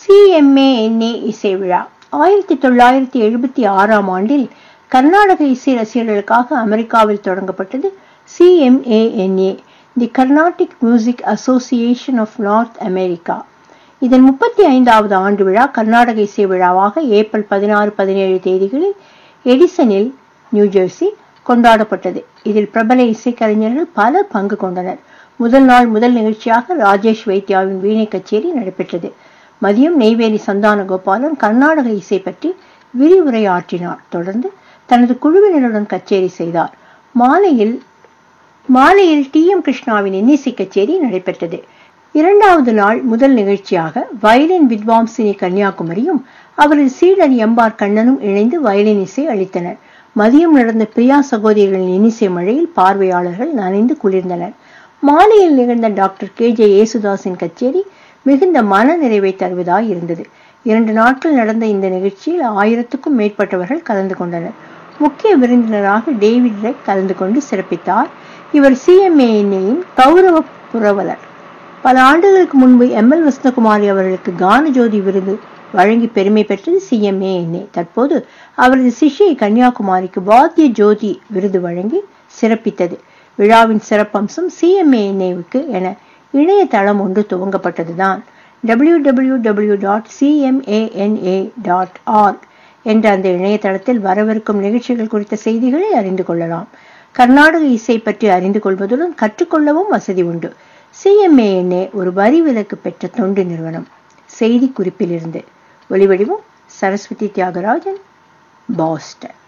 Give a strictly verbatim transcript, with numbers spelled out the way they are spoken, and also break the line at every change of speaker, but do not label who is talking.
சிஎம்ஏஎன்ஏ இசை விழா. ஆயிரத்தி தொள்ளாயிரத்தி எழுபத்தி ஆறாம் ஆண்டில் கர்நாடக இசை ரசிகர்களுக்காக அமெரிக்காவில் தொடங்கப்பட்டது CMANA, the Carnatic music association of North America. இதன் முப்பத்தி ஐந்தாவது ஆண்டு விழா கர்நாடக இசை விழாவாக ஏப்ரல் பதினாறு பதினேழு தேதிகளில் எடிசனில், நியூஜெர்சி கொண்டாடப்பட்டது. இதில் பிரபல இசைக்கலைஞர்கள் பலர் பங்கு கொண்டனர். முதல் நாள் முதல் நிகழ்ச்சியாக ராஜேஷ் வைத்யாவின் வீணை கச்சேரி நடைபெற்றது. மதியம் நெய்வேலி சந்தான கோபாலன் கர்நாடக இசை பற்றி விரிவுரையாற்றினார். தொடர்ந்து தனது குழுவினருடன் கச்சேரி செய்தார். மாலையில் மாலையில் டி எம் கிருஷ்ணாவின் இன்னிசை கச்சேரி நடைபெற்றது. இரண்டாவது நாள் முதல் நிகழ்ச்சியாக வயலின் வித்வாம்சினி கன்னியாகுமரியும் அவரது சீடர் எம்பார் கண்ணனும் இணைந்து வயலின் இசை அளித்தனர். மதியம் நடந்த பிரியா சகோதரிகளின் இன்னிசை மழையில் பார்வையாளர்கள் நனைந்து குளிர்ந்தனர். மாலையில் நிகழ்ந்த டாக்டர் கே ஜே ஏசுதாஸின் கச்சேரி மிகுந்த மன நிறைவை தருவதாய் இருந்தது. இரண்டு நாட்கள் நடந்த இந்த நிகழ்ச்சியில் ஆயிரத்துக்கும் மேற்பட்டவர்கள் கலந்து கொண்டனர். முக்கிய விருந்தினராக டேவிட் ரெக் கலந்து கொண்டு சிறப்பித்தார். இவர் சிஎம்ஏஎன்ஏயின் கௌரவ புரவலர். பல ஆண்டுகளுக்கு முன்பு எம் எல் வசந்தகுமாரி அவர்களுக்கு கானஜோதி விருது வழங்கி பெருமை பெற்றது சிஎம்ஏஎன்ஏ. தற்போது அவரது சிஷ்யை கன்னியாகுமாரிக்கு வாத்திய ஜோதி விருது வழங்கி சிறப்பித்தது. விழாவின் சிறப்பம்சம் சிஎம்ஏஎன்ஏவுக்கு என இணையதளம் ஒன்று துவங்கப்பட்டதுதான். W W W dot CMANA dot org என்ற அந்த இணையதளத்தில் வரவிருக்கும் நிகழ்ச்சிகள் குறித்த செய்திகளை அறிந்து கொள்ளலாம். கர்நாடக இசை பற்றி அறிந்து கொள்வதுடன் கற்றுக்கொள்ளவும் வசதி உண்டு. சிஎம்ஏஎன்ஏ ஒரு வரி விலக்கு பெற்ற தொண்டு நிறுவனம். செய்தி குறிப்பிலிருந்து ஒளிவடிவம் சரஸ்வதி தியாகராஜன், பாஸ்டன்.